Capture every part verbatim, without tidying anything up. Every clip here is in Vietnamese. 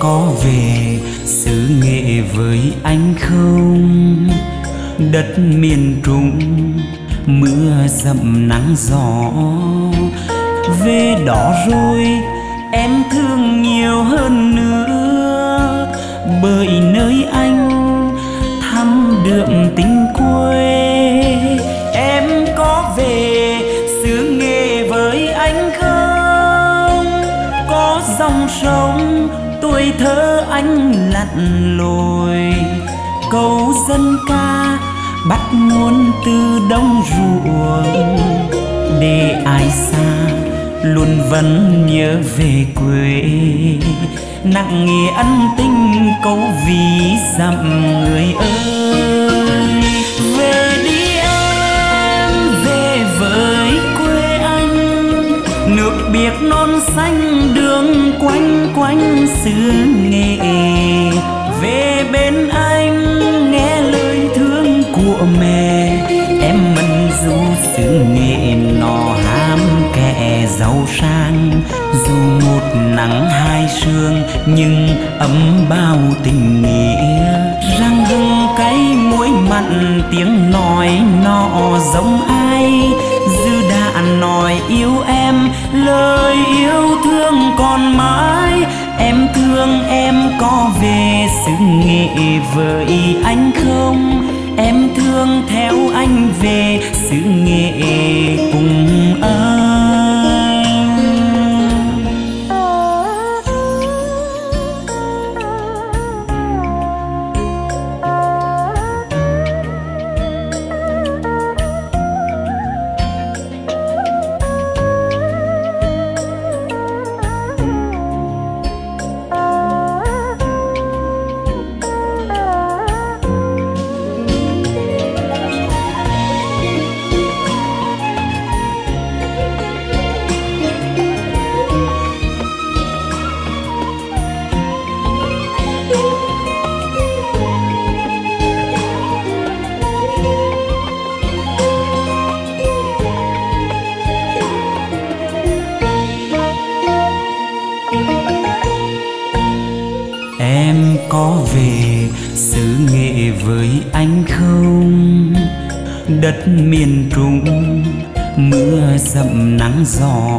có về xứ Nghệ với anh không? Đất miền Trung mưa dầm nắng gió, về đó rồi em thương nhiều hơn nữa, bởi nơi anh thăm đượm tình quê. Em có về xứ Nghệ với anh không? Có dòng sông tuổi thơ anh lặn lội, câu dân ca bắt nguồn từ đồng ruộng, để ai xa luôn vẫn nhớ về quê, nặng nghĩa ân tình câu ví dặm người ơi. Về đi em, về với quê anh, nước biếc non xanh đường quanh quanh xứ Nghệ. Về bên anh nghe lời thương của mẹ, em mân du xứ Nghệ nọ ham kẻ giàu sang. Dù một nắng hai sương nhưng ấm bao tình nghĩa, răng hương cay muối mặn tiếng nói nọ giống ai. Dư đã nói yêu em, lời yêu thương còn mãi. Em thương em có về xứ Nghệ với anh không? Em thương theo anh về xứ Nghệ cùng anh. Em có về xứ Nghệ với anh không? Đất miền Trung mưa dầm nắng gió,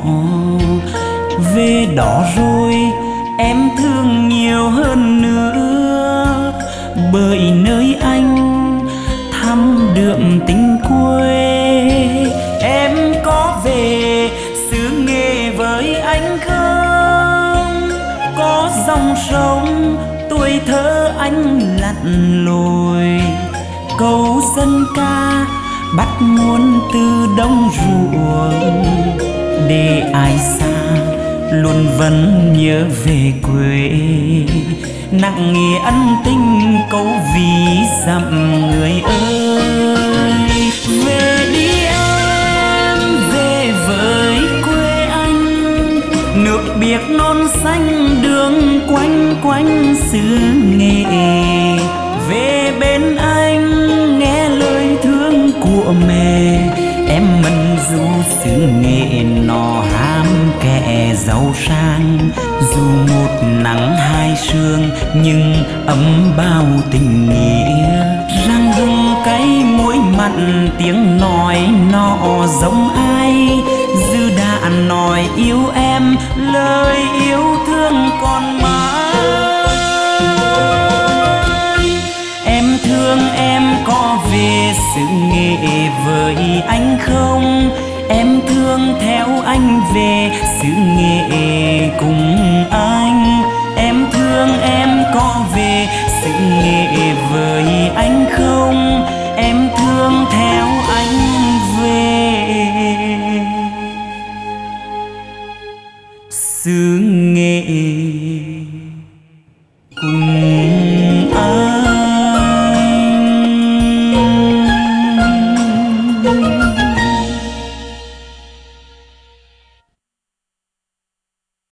về đó rồi em thương nhiều hơn nữa, bởi nơi anh thăm đượm tình quê. Em có về xứ Nghệ với anh không? Có dòng sông tuổi thơ anh lặn lội, câu dân ca bắt nguồn từ đồng ruộng, để ai xa luôn vẫn nhớ về quê, nặng nghĩa ân tình câu ví dặm người ơi. Về đi em, về với quê anh, nước biếc non xanh đường quanh quanh xứ Nghệ. Về bên anh nghe lời thương của mẹ, em mân du xứ Nghệ nọ ham kẻ giàu sang. Dù một nắng hai sương nhưng ấm bao tình nghĩa, răng hương cay muối mặn tiếng nói nọ giống ai. Dư đã nói yêu em, lời yêu thương còn mãi. Em thương em có về xứ Nghệ với anh không? Em thương theo anh về xứ Nghệ cùng anh. Em thương em có về xứ Nghệ với anh không? Em thương theo anh về xứ Nghệ.